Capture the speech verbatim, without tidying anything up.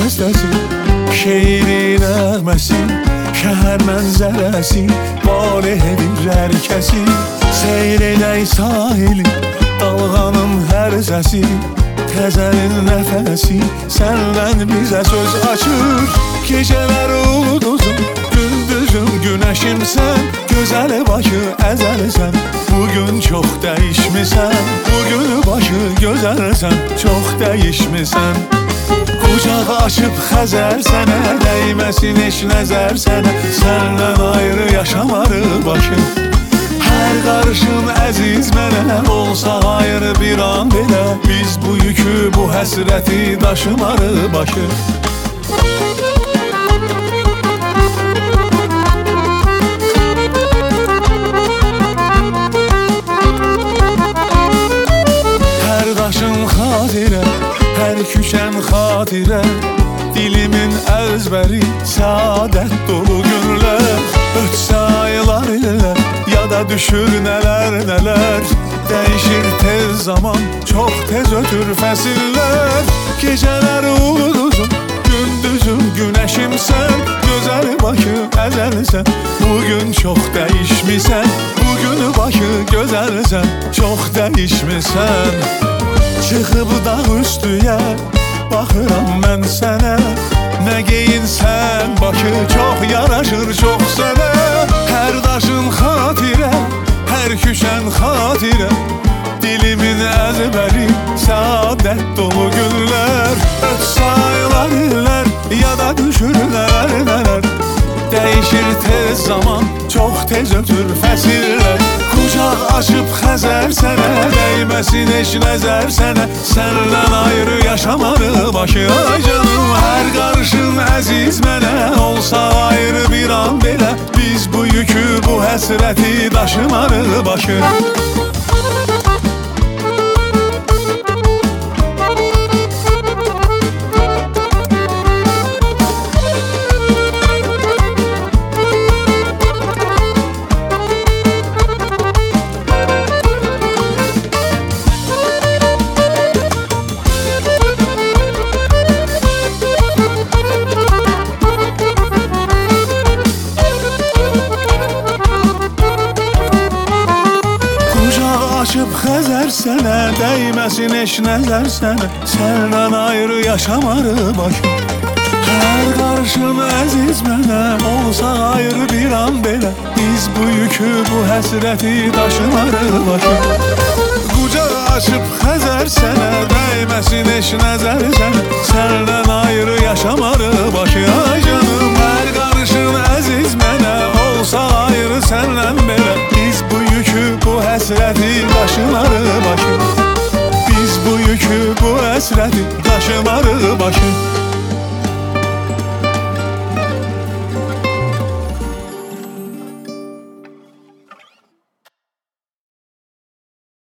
bəstəsi, şeirin nəğməsi, şəhər mənzərəsi var edir hər kəsi. Seyr edək sahili, dalğanın hər səsi, təzənin nəfəsi səndən bizə söz açır. Gecələr ulduzum, gündüzüm günəşimsən, gözəl başı əzəlsən, bugün çox dəyişmisən. Bugün başı gözəlsən, çox dəyişmisən. Qucaq açıb Xəzər sənə, dəyməsin heç nəzər sənə, səndən ayrı yaşamarı başı. Hər qarışın əziz mənə, olsa ayrı bir an belə, biz bu yükü, bu həsrəti daşımarı başı. Hər daşın xatirə, hər küşən xatirə, dilimin əzbəri səadət dolu günlər. Ötsə aylar illər, ya da düşür nələr nələr, dəyişir tez zaman, çox tez ötür fəsillər. Gecələr ulduzum, gündüzüm günəşimsən, gözəl başı əzəlsən, bugün çox dəyişmisən. Bugün başı gözəlsən, çox dəyişmisən. Çıxıb dağ üstüyə, baxıram mən sənə, nə geyinsən başı, çox yaraşır çox sənə. Hər daşın xatirə, hər küşən xatirə, dilimin əzbəri səadət dolu günlər. Ötsə aylar illər, ya da düşür nələr nələr, dəyişir tez zaman, çox tez ötür fəsillər. Qucaq açıb Xəzər sənə, dəyməsin heç nəzər sənə, səndən ayrı yaşamarı başı. Ay canım, hər qarışın əziz mənə, olsa ayrı bir an belə, biz bu yükü, bu həsrəti daşımarı başı. Açıb Xəzər sənə, dəyməsin heç nəzər sənə, səndən ayrı yaşamarı başı. Hər qarışın əziz mənə, olsa ayrı bir an belə, biz bu yükü, bu həsrəti daşımarı başı. Qucaq açıb Xəzər sənə, dəyməsin heç nəzər sənə, səndən ayrı yaşamarı başı. Ay canım, hər qarışın əziz mənə, olsa ayrı səndən belə, biz bu yükü, bu həsrəti daşımarı başı. Biz bu yükü, bu həsrəti daşımarı başı.